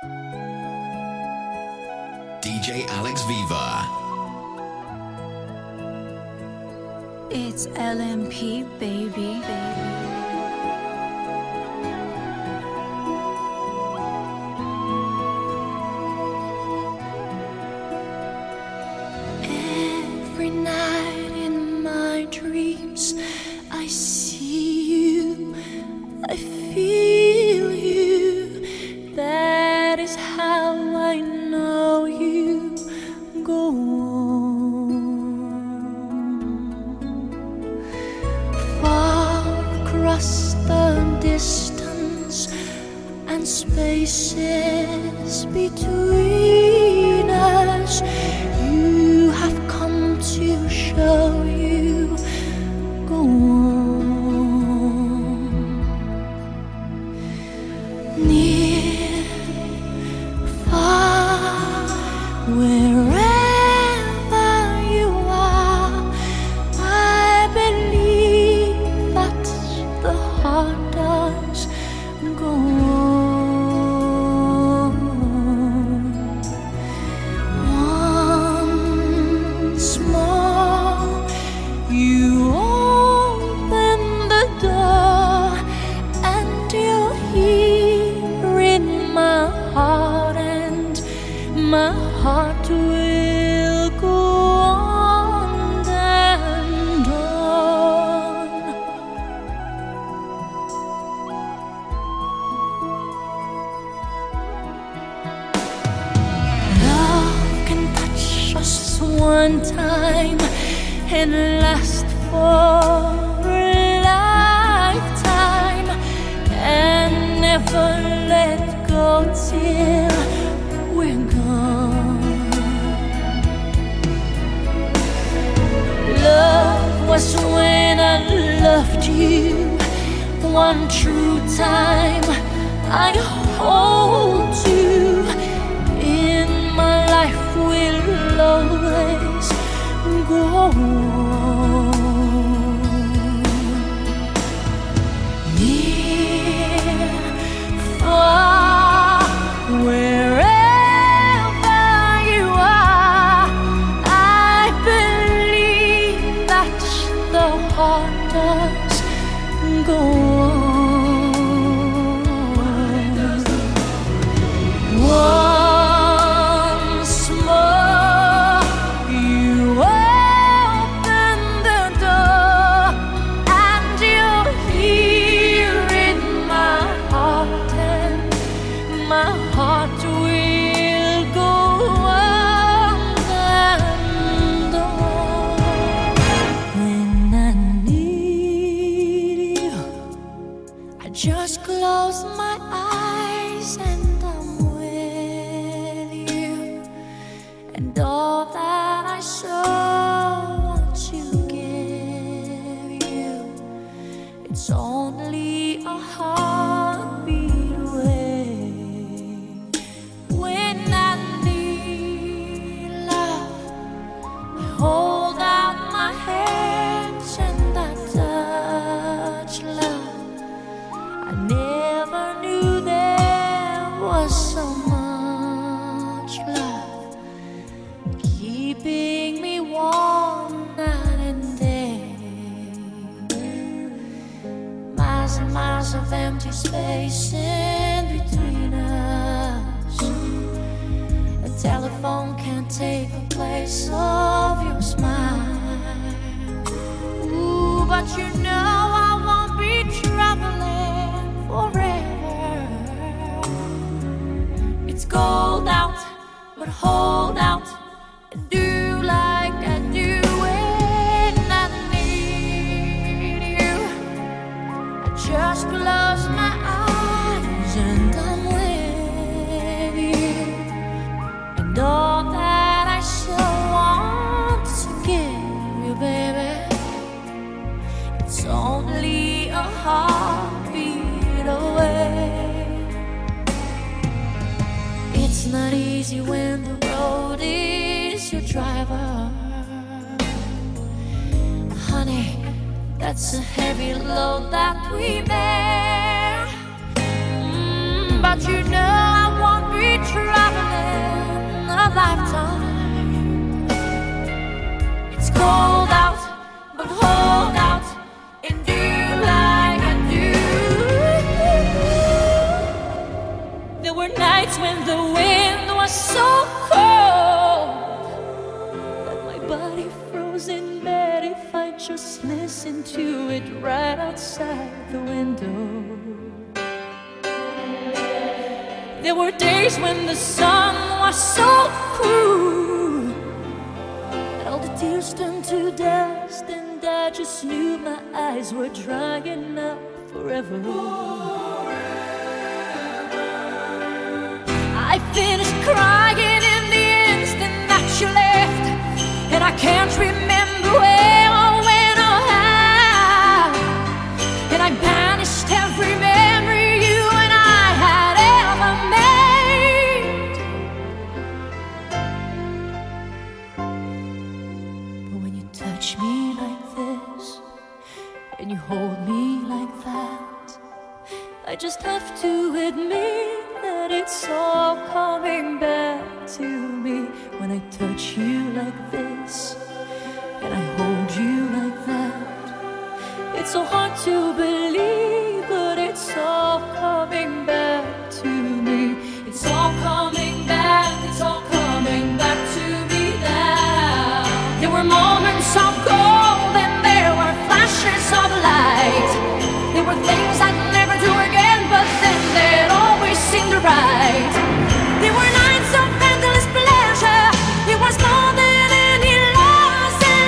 DJ Alex Viva. It's LMP, baby. Every night in my dreams, I see you, I feel you. That is how I know you. Go on. Far across the distance and spaces between us, you have come to show you. Go on. Near, far, wherever you are, I believe that the heart does. Go on. Once more, you open the door, and you're here in my heart, and my heart will go on and on. Love can touch us one time and last for a lifetime, and never let go till we're gone. Love was when I loved you one true time. I hold you in my life, will always go on. Near, far, wherever you are, I believe that the heart does go on. Once more, you open the door, and you're here in my heart, and my heart will go on and on. When I need you, I just close my eyes and I'm with you, and all that I so want to give you, it's only a heartbeat away. When I need love, I hold out my hands and I touch love. I never knew there was so much love keeping me warm night and day. Miles and miles of empty space in between us. A telephone can't take the place of your smile. Ooh, but you know I won't be traveling forever. It's cold out, but hold out and do like I do when I need you. I just close my eyes and I'm with you, and all that I so want to give you, baby, it's only a heartbeat away. It's not easy when the road is your driver. Honey, that's a heavy load that we bear. But you know I won't be were nights when the wind was so cold that my body froze in bed if I just listened to it right outside the window. There were days when the sun was so cruel that all the tears turned to dust, and I just knew my eyes were drying up forever. I finished crying in the instant that you left, and I can't remember where or when or how, and I banished every memory you and I had ever made. But when you touch me like this and you hold me like that, I just have to admit that it's all coming back to me. When I touch you like this and I hold you like that, it's so hard to believe, but it's all coming back to me. It's all coming back, it's all coming back to me now. There were moments of gold and there were flashes of light. There were things I'd never do again, but then they'd always seem right. There were nights of endless pleasure. It was more than any loss in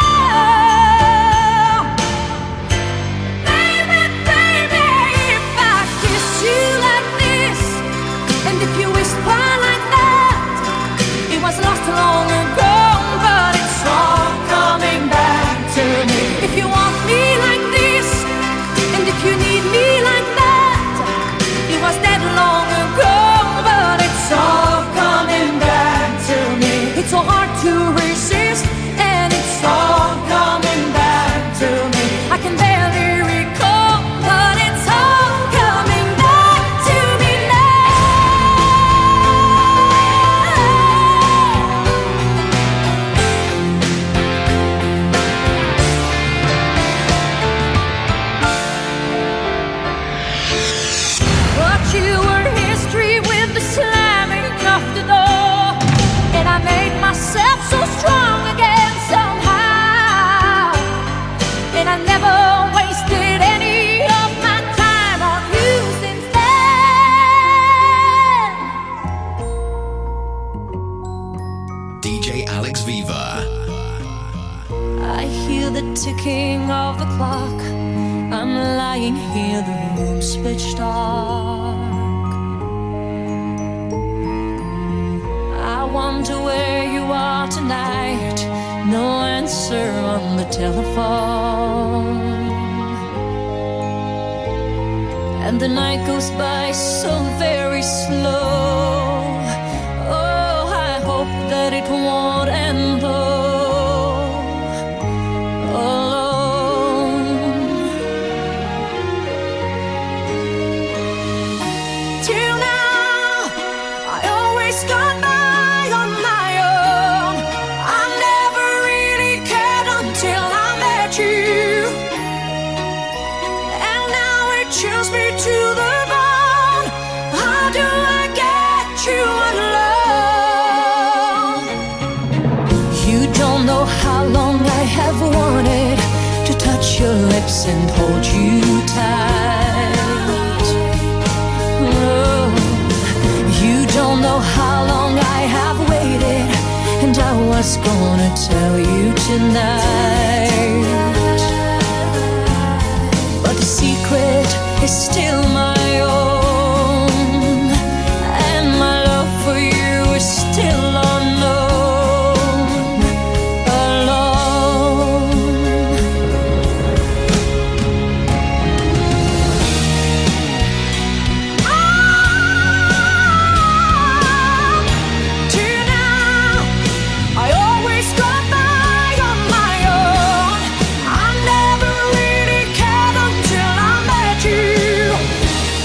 love. Baby, baby, if I kiss you like this, and if you whisper like that, it was lost long ago, but it's all coming back to me. If you want me like this, and if you need me like that, it was dead long ago, but it's all coming back to me. It's so hard to resist, and it's all coming back to me. I can barely recall, but it's all coming back to me But you were history with the slamming of the door, and I made myself so strong again somehow, and I never wasted any of my time on you since then. DJ Alex Viva. I hear the ticking of the clock. I'm lying here, the room's pitch dark. I wonder where you are tonight. No answer on the telephone, and the night goes by so very slow. Oh, I hope that it won't end though, alone. Till now, I always got by on my own. I never really cared until I met you, and now it chills me to the bone. How do I get you alone? You don't know how long I have wanted to touch your lips and hold you tight. Oh, you don't know how long I have waited, and I was gonna tell you tonight, but the secret is still my own, and my love for you is still unknown, alone. Till now, I always got by on my own. I never really cared until I met you,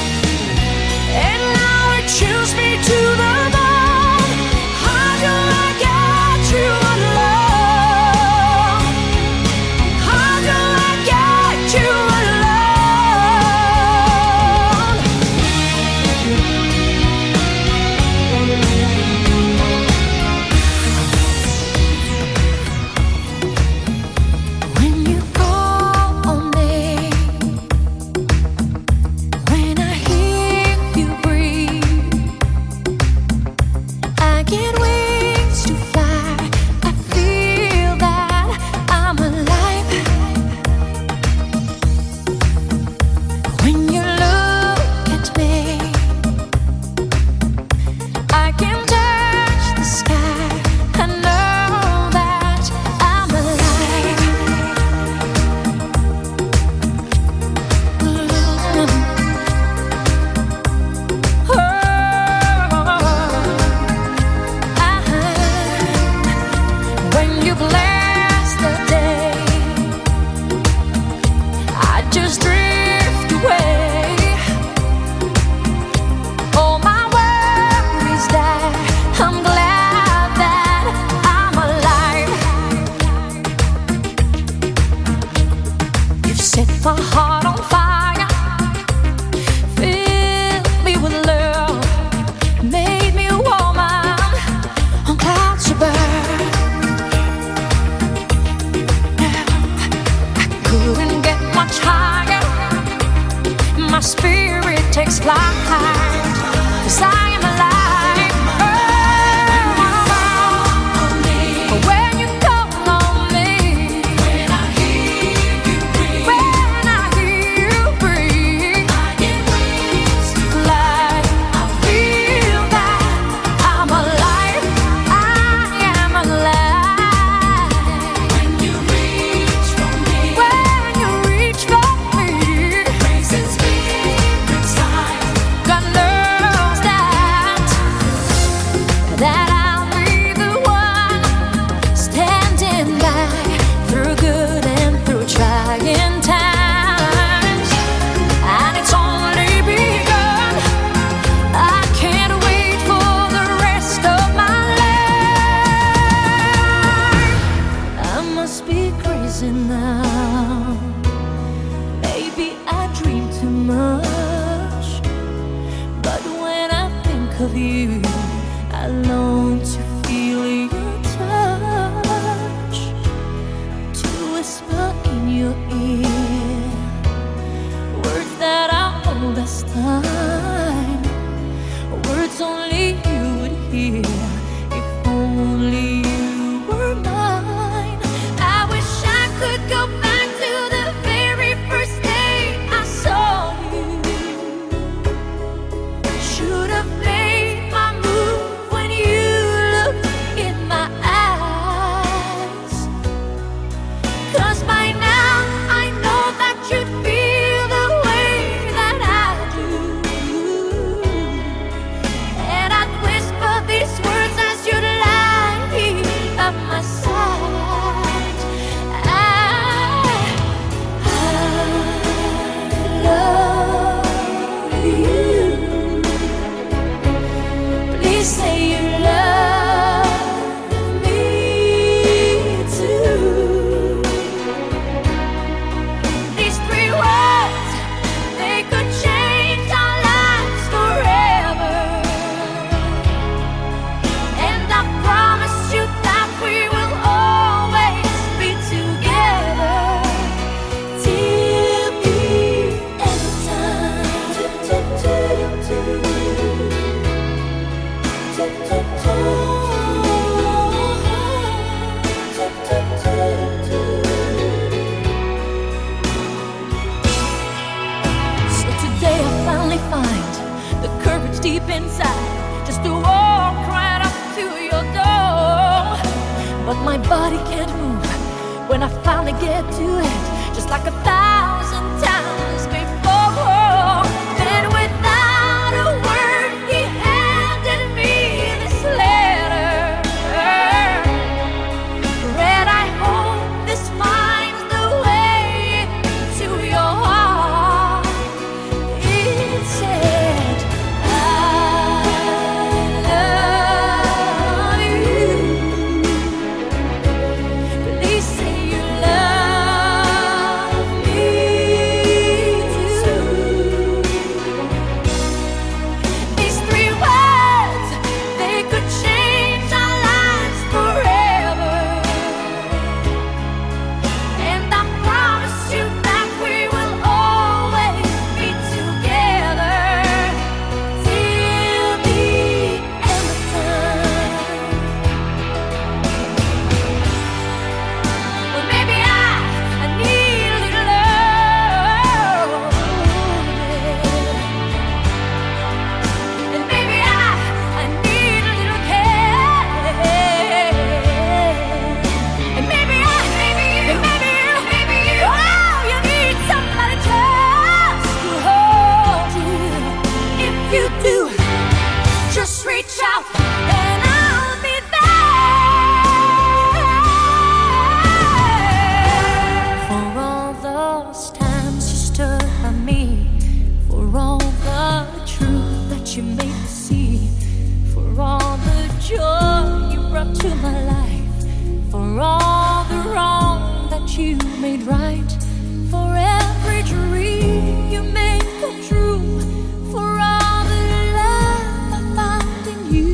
of you. I long to feel your touch, to whisper in your ear words that are old as time, words only you would hear if only you were mine. I wish I could go back to the very first day I saw you. Should have made my move when you looked in my eyes, 'cause by now I know that you'd feel the way that I do. And I'd whisper these words as you'd lie here by my side. I love you. Please say you love me too. These three words, they could change our lives forever. And I promise you that we will always be together till the end of time. So today I finally find the courage deep inside just to walk right up to your door. But my body can't move when I finally get to it, just like 1,000 times before. Then without a word, he handed me this letter. Read, I hope this finds the way into your heart. It said, I love you. Please say you love me too. These three words, they could change our lives forever. And I promise you that we will always be together till the end of time. Well, maybe I need a little love, and maybe I need a little care, and maybe you, oh, you need somebody just to hold you. If you do, just reach out and I'll be there. For all those times you stood by me, for all the truth that you made me see, for all the joy you brought to my life, for all the wrong that you made right, for every dream you made come true, for all the love I found in you,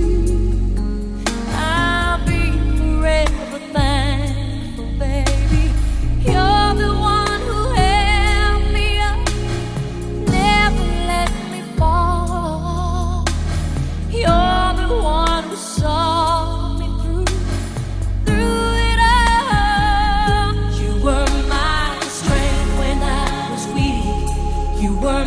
I'll be forever thankful, baby. You're the one who held me up, never let me fall. You're the one who saw me through it all. You were my strength when I was weak. You were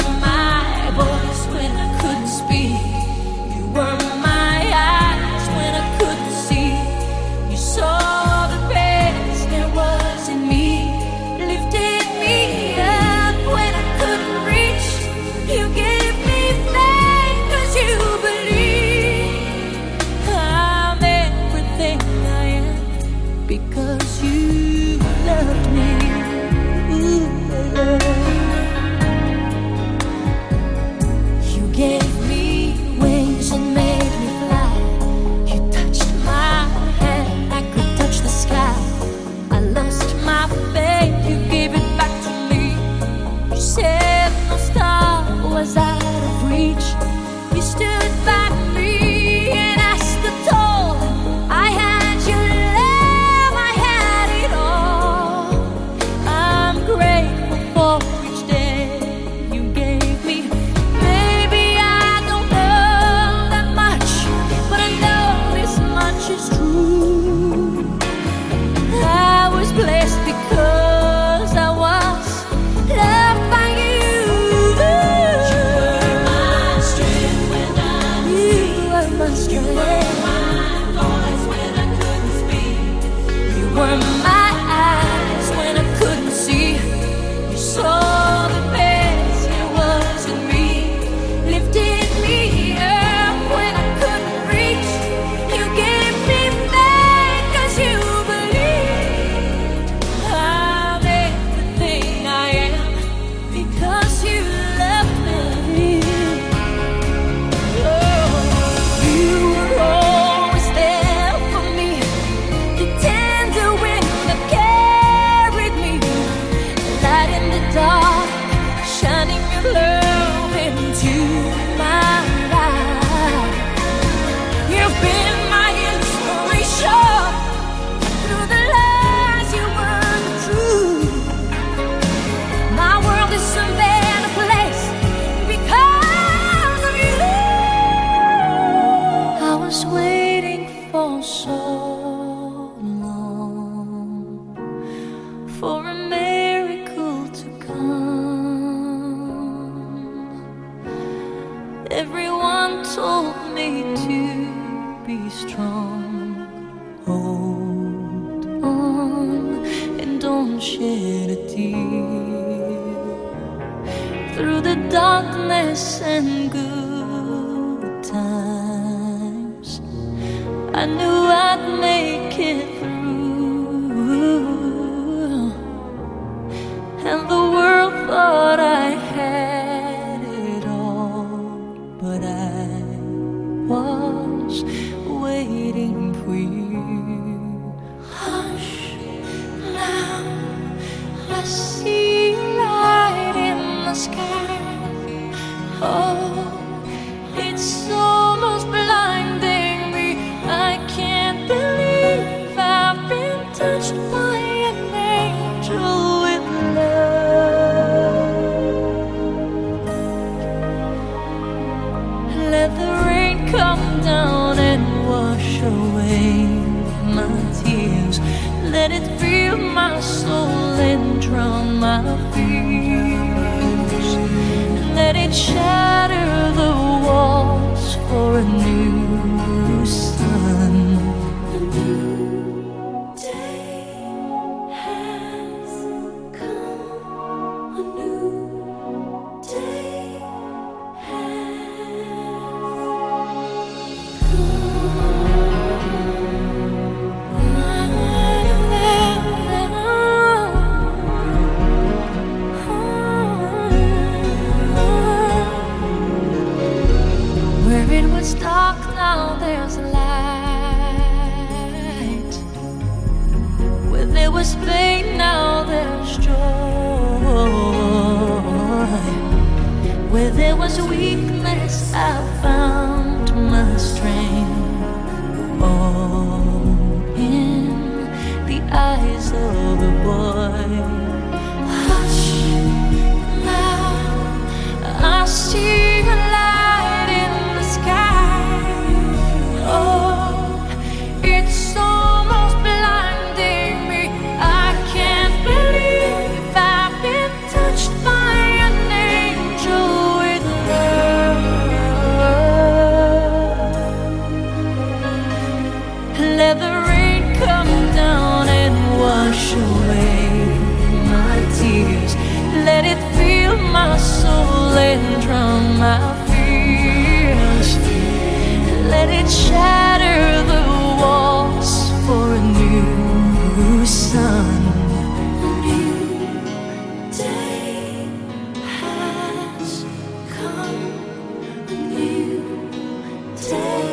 made to be strong. Hold on and don't shed a tear. Through the darkness and good times, I knew I'd make it through, and the world thought I had it all, but I was waiting for you. Hush, now I see light in the sky. Oh, it's almost blinding me. I can't believe I've been touched by an angel with love. Let the rain come down and wash away my tears. Let it fill my soul and drown my fears. Let it shatter the walls for a new sun. A new day has come. A new day has where it was dark, now there's light. Where there was pain, now there's joy. Where there was weakness, I found my strength. All in the eyes of a boy. Hush, now I see a light in the sky. Oh, it's almost blinding me. I can't believe I've been touched by an angel with love. Let the rain come down and wash away my tears. Let it fill my soul and drown my fears. Let it shatter the walls for a new sun. A new day has come. A new day.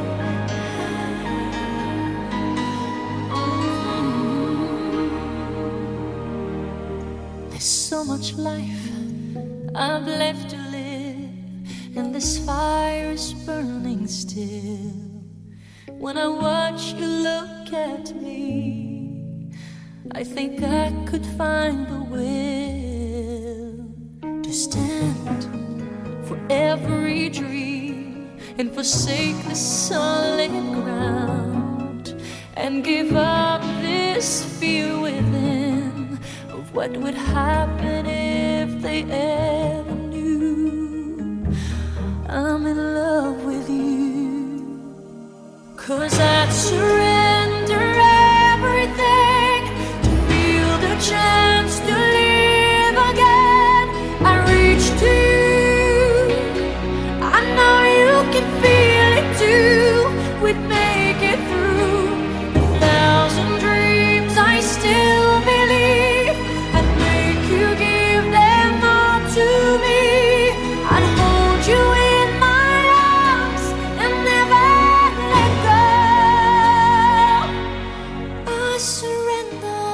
There's so much life I've left to live, and this fire is burning still. When I watch you look at me, I think I could find the will to stand for every dream and forsake the solid ground and give up this fear within of what would happen if they ever knew I'm in love with you. 'Cause I'd surrender everything to feel the chance to live again. I reach to you, I know you can feel it too. We'd make it through 1,000 dreams. I still believe I'd make you give them all to me. I'd hold you in my arms and never let go. I surrender.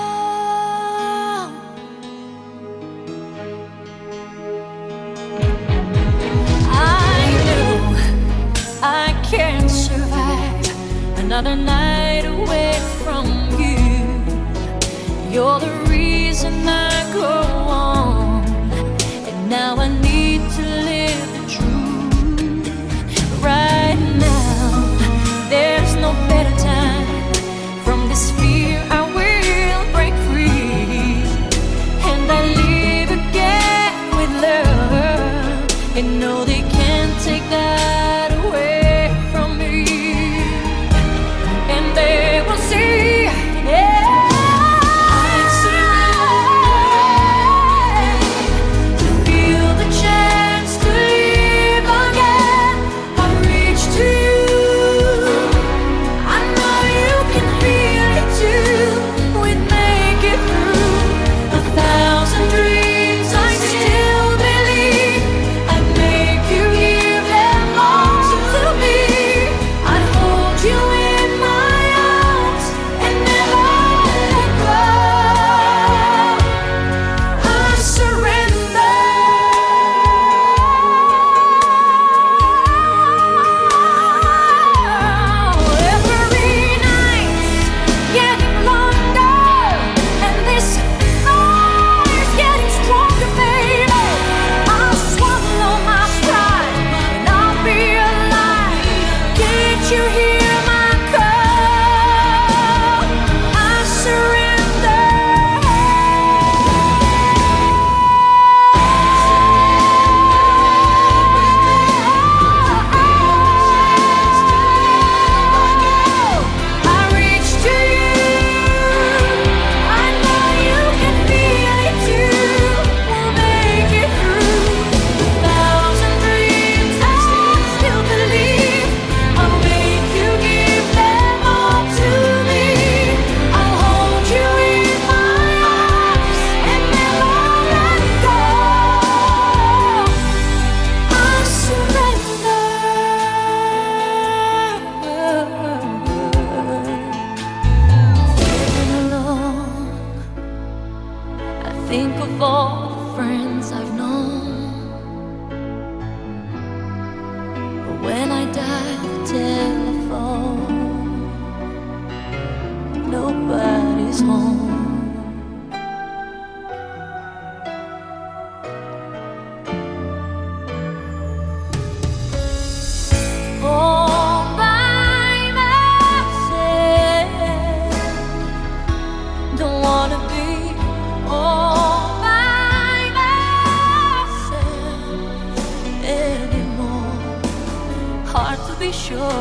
I know I can't survive another night away from you. You're the reason I go on, and now I need to live the truth. Right now, there's no better time. From this fear I will break free, and I live again with love, and no, they can't take that away.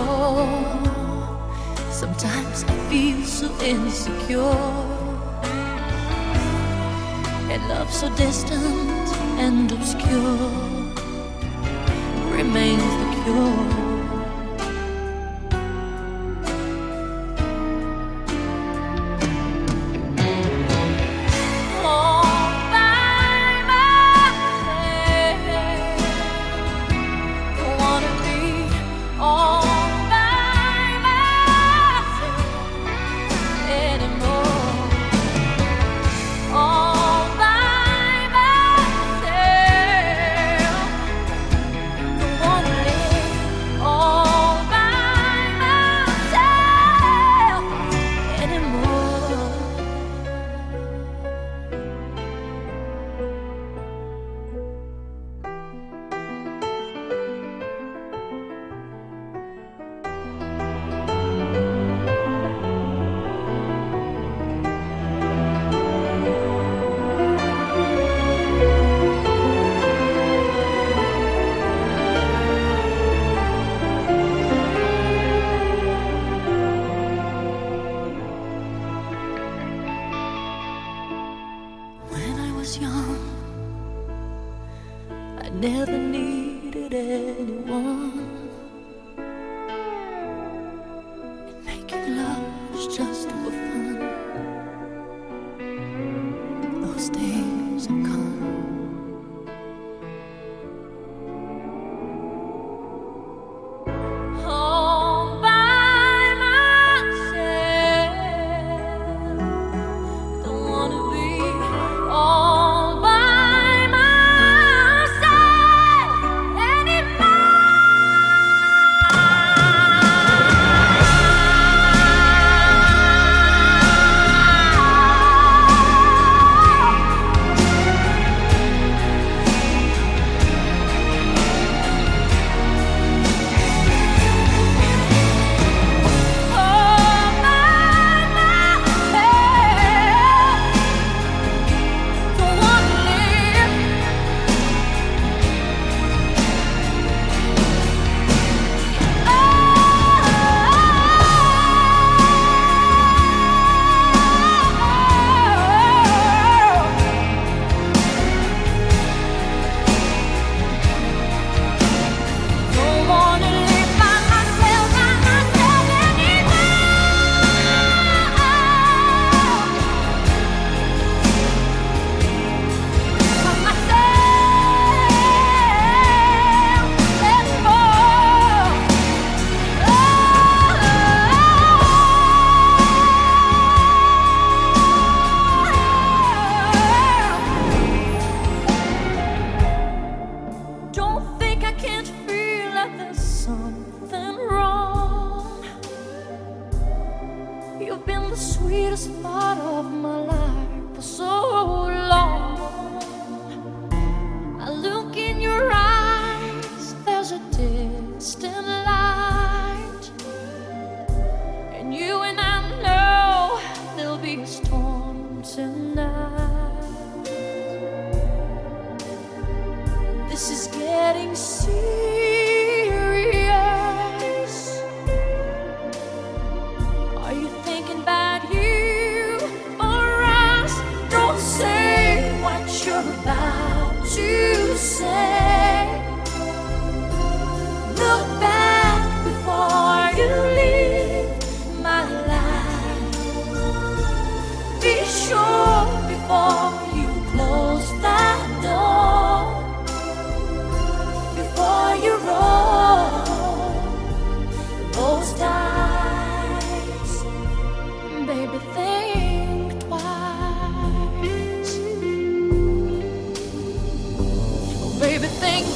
Sometimes I feel so insecure, and love so distant and obscure remains the cure. Never needed anyone, and making love was just for fun. Those days have come. All by myself, don't wanna be all by you've been the sweetest part of my life for so long. I look in your eyes, there's a distant light, and you and I know there'll be a storm tonight. This is getting serious. Are you thinking about you or us? Don't say what you're about to say. Look back before you leave my life. Be sure before you close that door, before you roll those dice. Baby, think twice. Oh, baby, think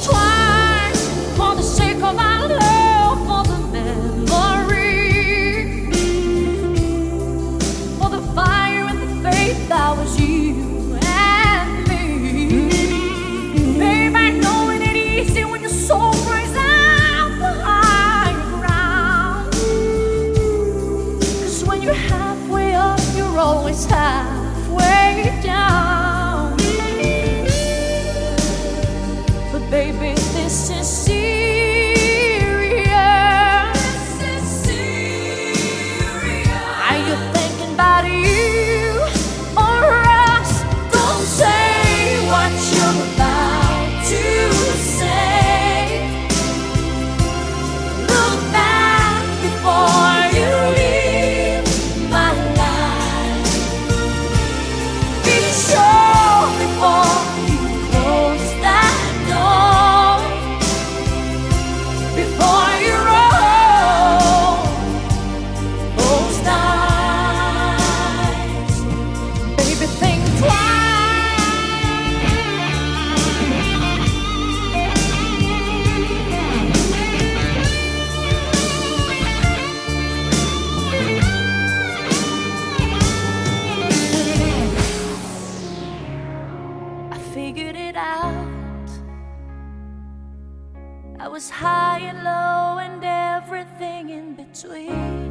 between.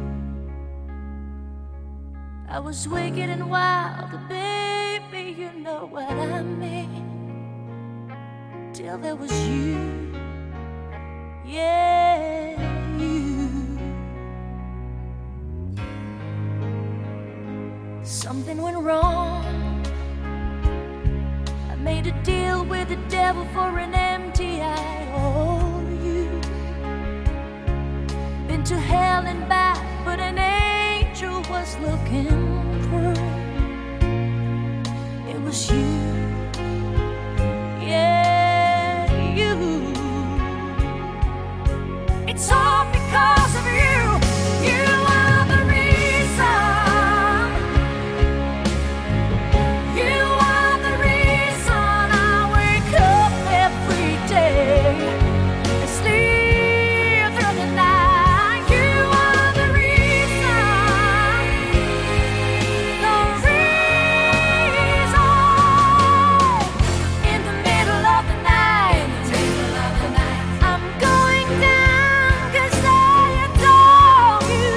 I was wicked and wild, baby, you know what I mean. Till there was you, yeah, you. Something went wrong. I made a deal with the devil for an empty eye. Oh, you been to hell and back, but an angel was looking through. It was you, yeah, you. It's all because of you. You are the reason. You are the reason I wake up every day and sleep through the night. You are the reason. The reason. In the middle of the night, I'm going down 'cause I adore you.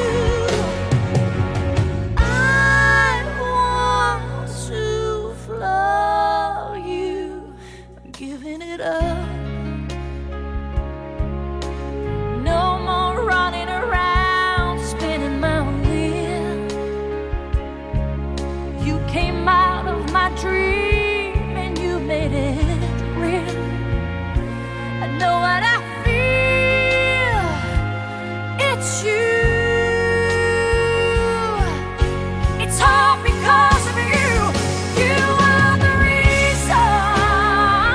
I want to flow you. I'm giving it up. No more running around, spinning my wheel. You came out of my dream and you made it real. I know what I feel. It's you. It's all because of you. You are the reason.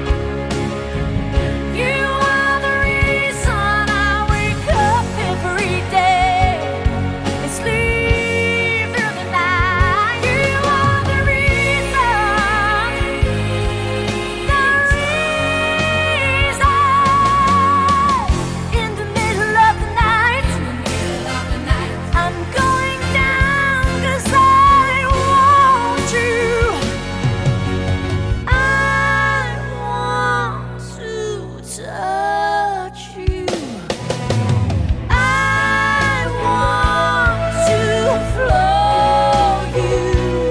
You are the reason I wake up every day and sleep through the night. You are the reason. The reason. In the middle of the night, I'm going down 'cause I want you. I want to touch you. I want to flow you.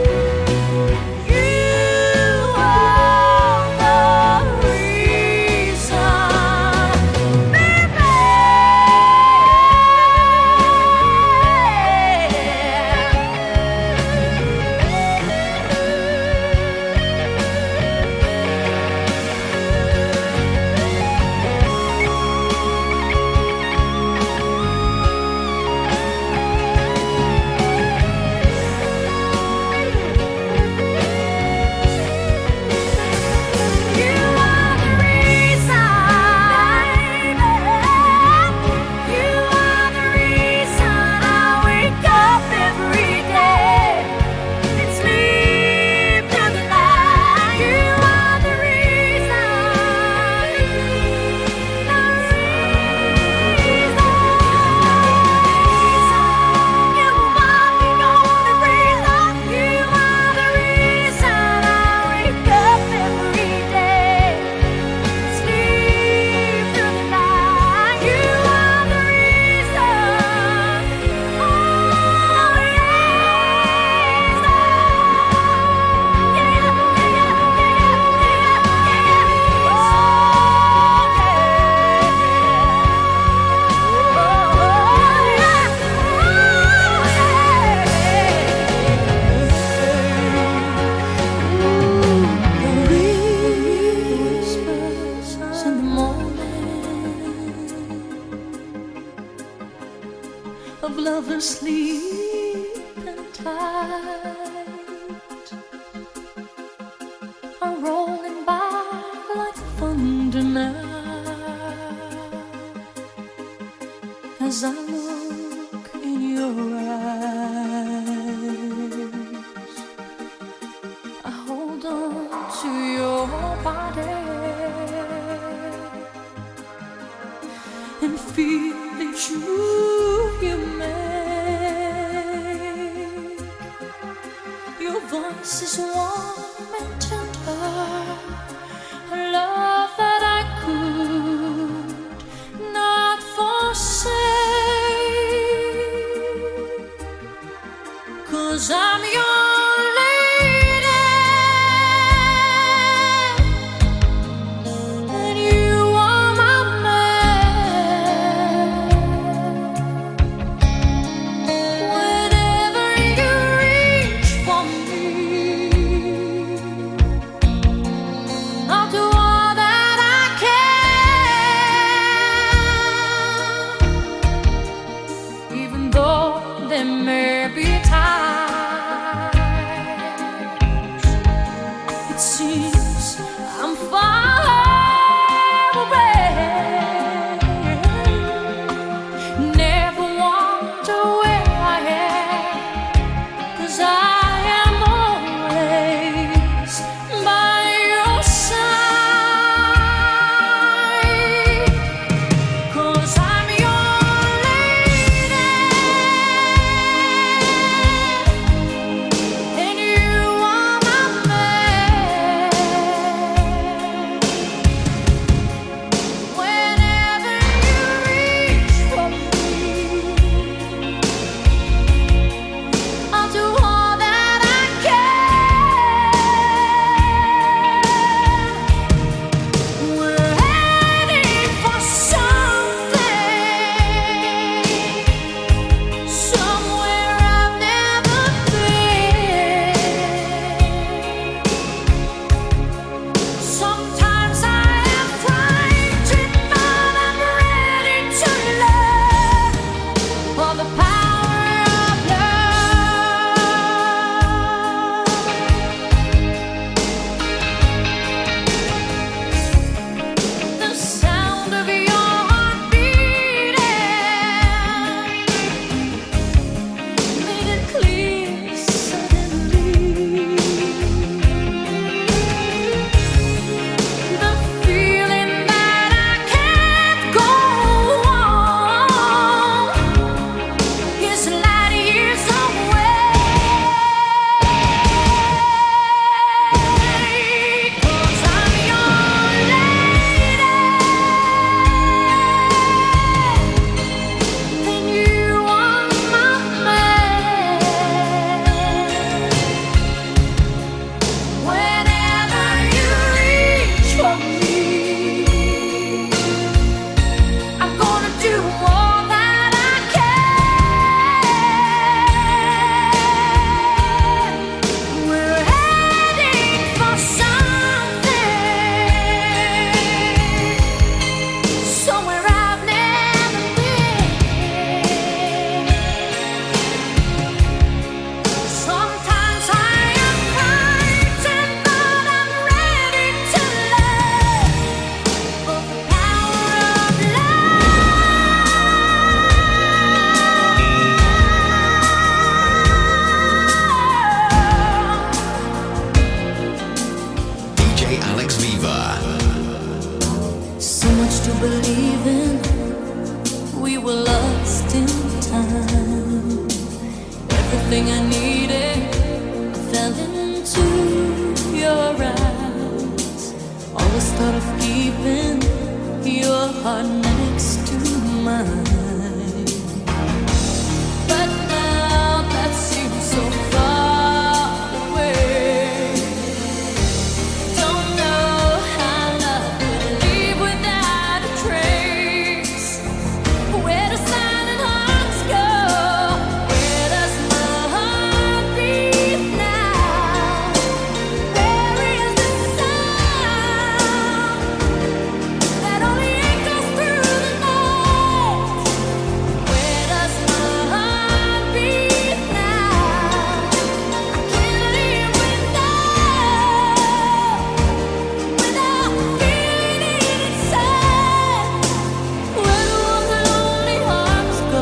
You are the reason, baby. You are the reason, you are the reason I wake up every day and sleep through the night. You are the reason, the reason. You are the only reason. You are the reason I wake up every day, sleep through the night. You are the reason. Oh, whispers in the morning of lovers sleeping tight are rolling by like thunder now. As I look in your eyes, I hold on to your body and feel each move you make. Your voice is warm and tender, a love that I could not forsake. 'cause I'm your lady and you are my man. Whenever you reach for me, I'll do all that I can, even though there may be times it seems I'm far away. Never wonder where I am, 'cause I am always by your side. 'Cause I'm your lady and you are my man. Whenever you reach for me, I'll do all that I can. We're heading for something, somewhere I've never been. Sometimes I am frightened, but I'm ready to learn all the power of love. The sound of your heart beating made it clear suddenly. The feeling that I can't go on is light years away. 'Cause I'm your lady and you are my man. Whenever you reach for me, I'm gonna do all that I can. We're heading for something, somewhere I've never been. Sometimes I am frightened, but I'm ready to learn of the power of DJ Alex Viva. So much to believe in, we were lost in time. Everything I needed, I fell into your eyes. Always thought of keeping your heart next to mine, but now that seems so far away. Don't know how love would leave without a trace. Where do silent hearts go? Where does my heart beat now? Where is the sound that only echoes through the night? Where does my heart beat now? I can't live without feeling it inside. Where do all the lonely hearts go?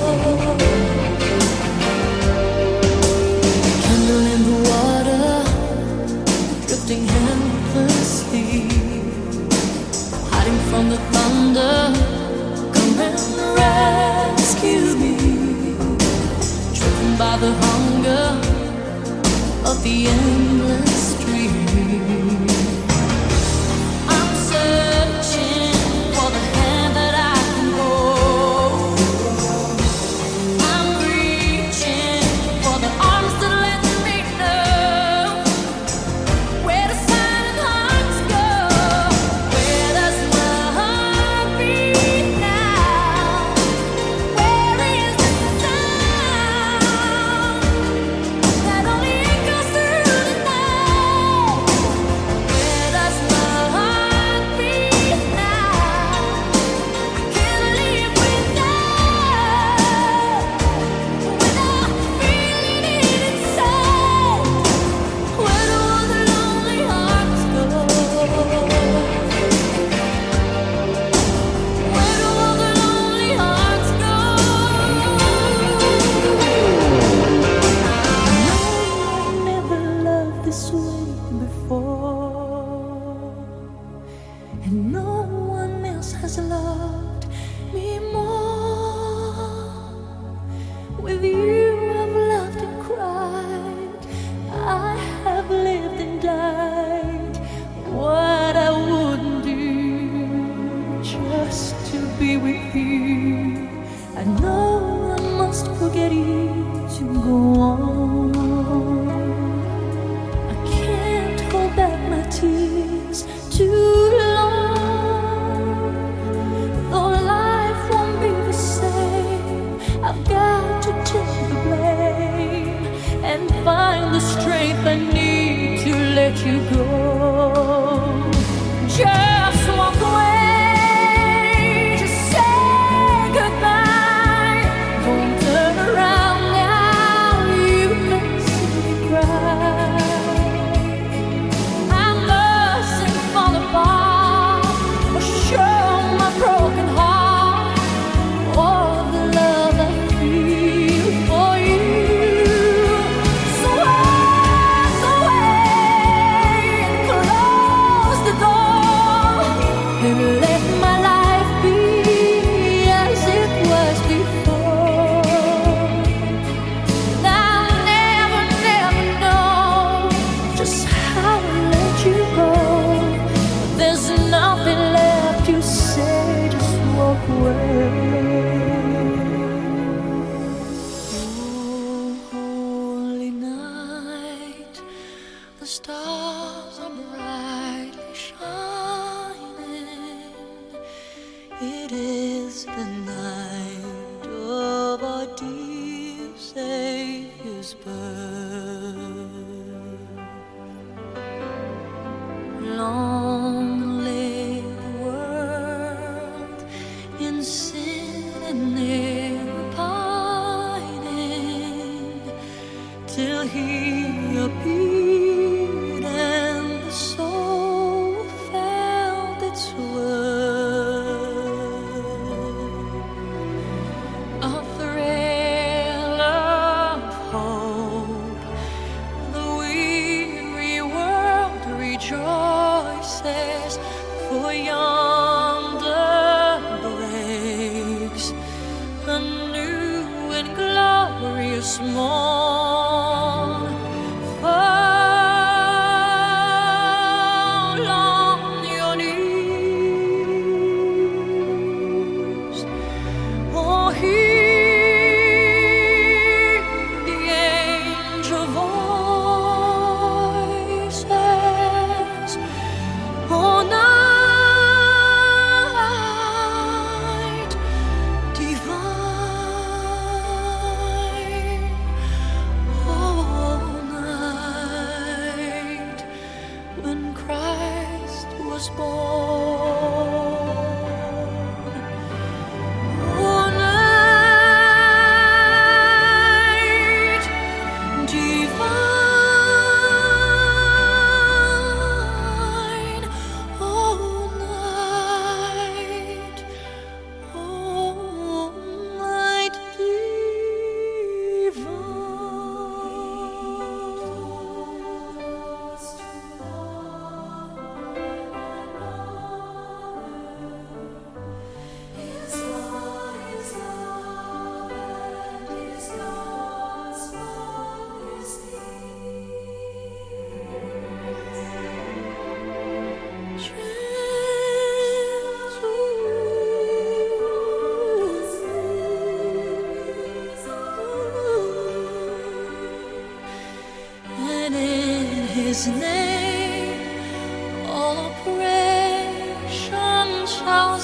Candle in the water, drifting helplessly, hiding from the thunder. Come and rescue me, driven by the hunger of the endless stream. I'm searching for the hand that I can hold. I'm reaching for the arms that must forget it to go on. I can't hold back my tears too long. Though life won't be the same, I've got to take the blame and find the strength I need to let you go. Just walk away, just say goodbye. Don't turn around now, you can see me cry. I mustn't fall apart or show my broken heart or the love I feel for you. So walk away and close the door and let my life be as it was before. And I'll never, never know just how to let you go. There's nothing left to say, just walk away. Oh, holy night, the stars are brightly shining. It is the night of our dear Savior's birth. Long lay the world in sin and near pining, till He appeared and the soul felt its worth. A thrill of hope, the weary world rejoices, for yonder breaks a new and glorious morn. Fall on your knees, oh, hear the angel voices. Oh, night divine, oh, night when Christ was born. Oh, night divine, oh, night and in His name all oppression shall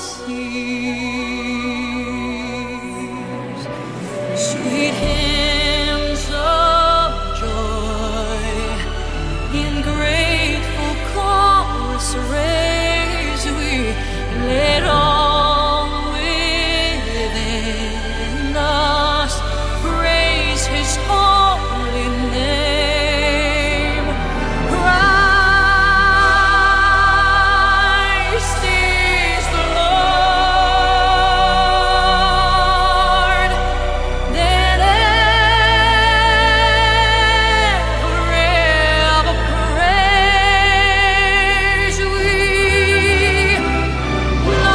cease. Sweet hymns of joy in grateful chorus raise we, let all within us praise His holy name. Christ is the Lord. Then ever praise we.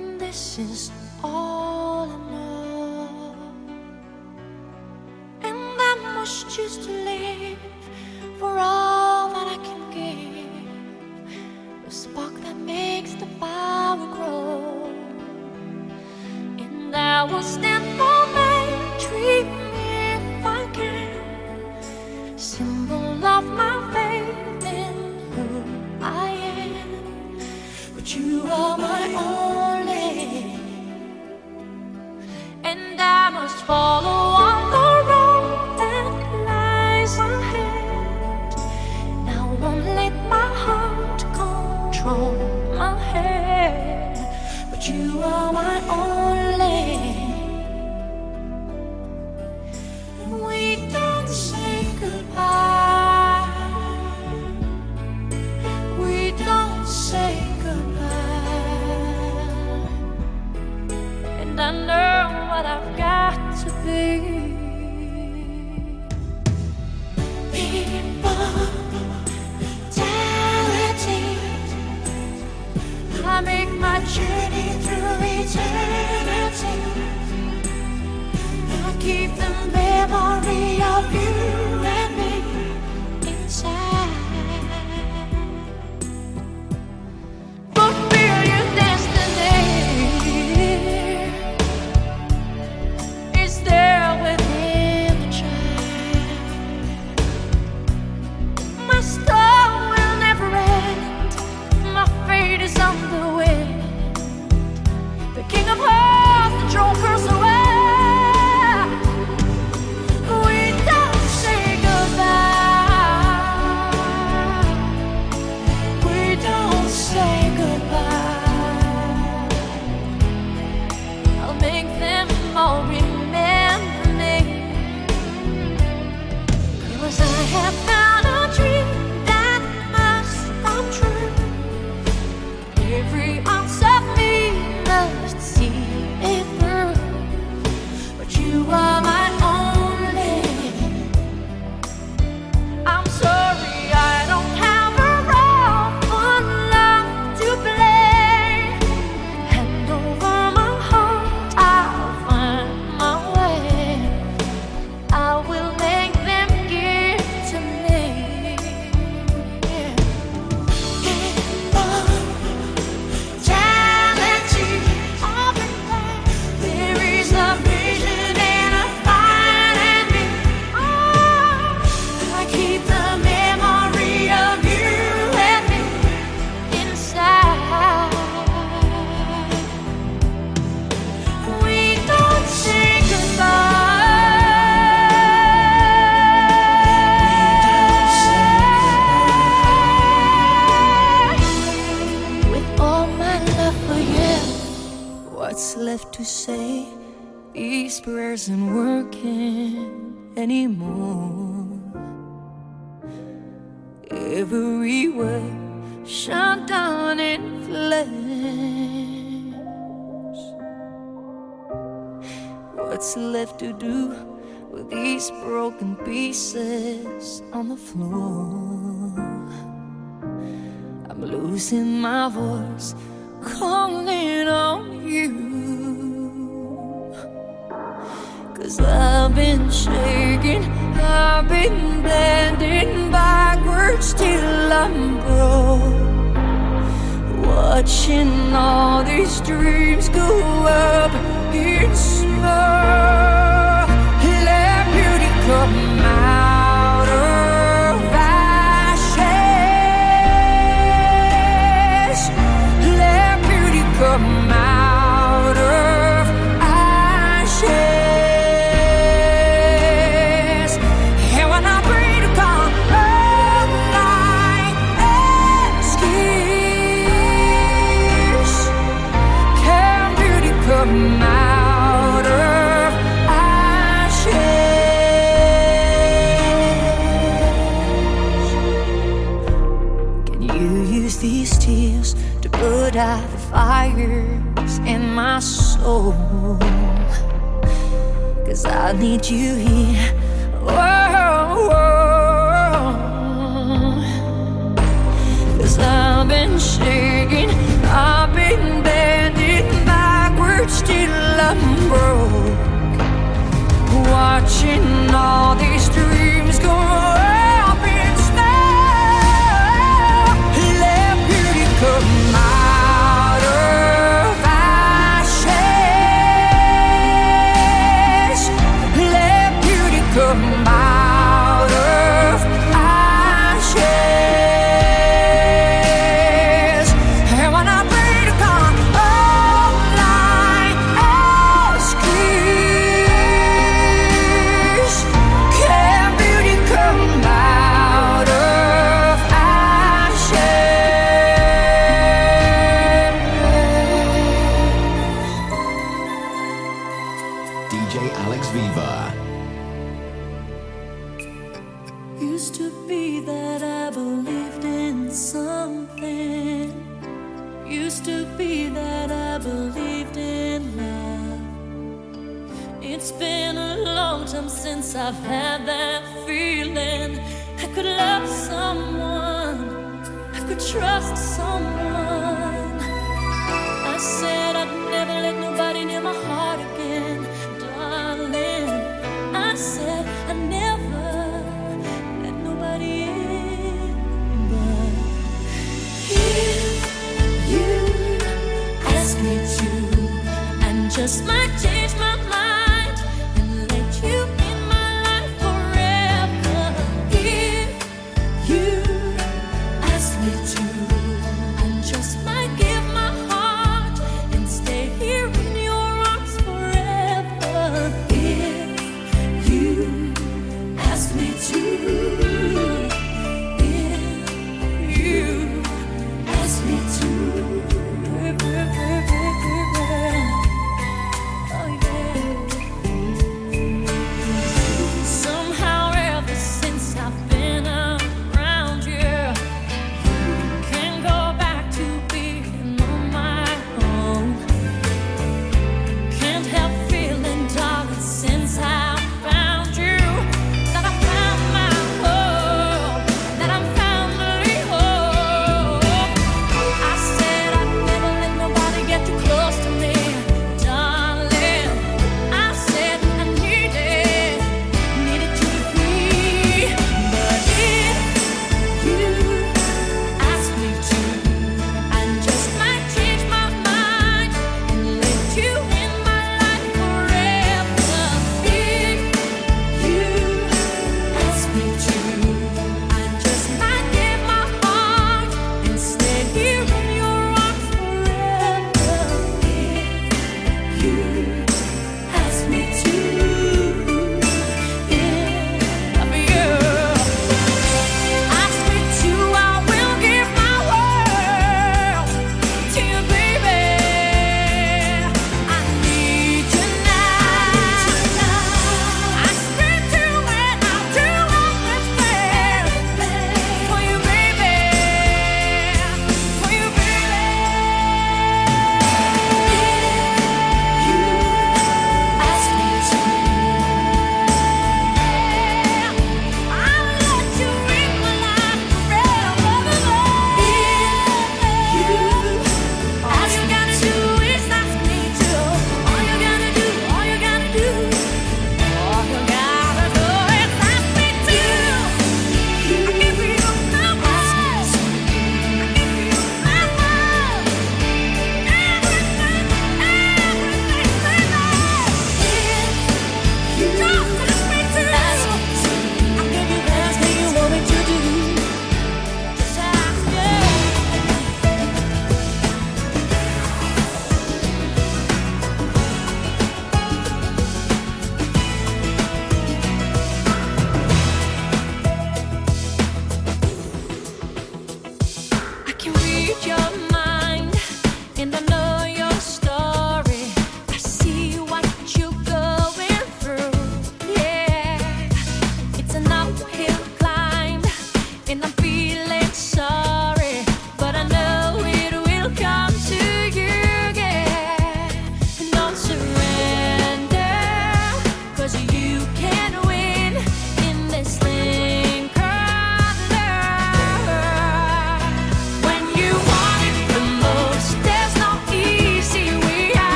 and this is all I know. And I must choose to live for all that I can give, the spark that makes the power grow. And I will stand for my dream if I can, symbol of my faith in who I am. But you are my only, and I must follow on the road that lies ahead. Now I won't let my heart control my head. But you are my only. We don't say goodbye. We don't say goodbye. And I know what I've got to be. Immortality. I make my journey through eternity. I keep the memory of you and me inside. Fulfill your destiny is there within the child. My star will never end. My fate is on the wind. The king of hearts, the throne curse away. To say these prayers aren't working anymore. Every word shut down in flames. What's left to do with these broken pieces on the floor? I'm losing my voice, calling on you. 'Cause I've been shaking, I've been bending backwards till I'm broke, watching all these dreams go up in smoke. Let beauty come out of ashes. Let beauty come out of ashes. These tears to put out the fires in my soul. 'Cause I need you here. Whoa, whoa. 'Cause I've been shaking, I've been bending back. watching all these dreams go up in snow. Let beauty come out of ashes. Let beauty come out of ashes. And when I pray to God, all I ask is, can beauty come out of ashes? DJ Alex Viva. Used to be that I believed in something. Used to be that I believed in love. It's been a long time since I've had that feeling. I could love someone, I could trust someone. I said I'd never let nobody near my heart again, darling. I said I'd never let nobody in. But if you ask me to, and just might change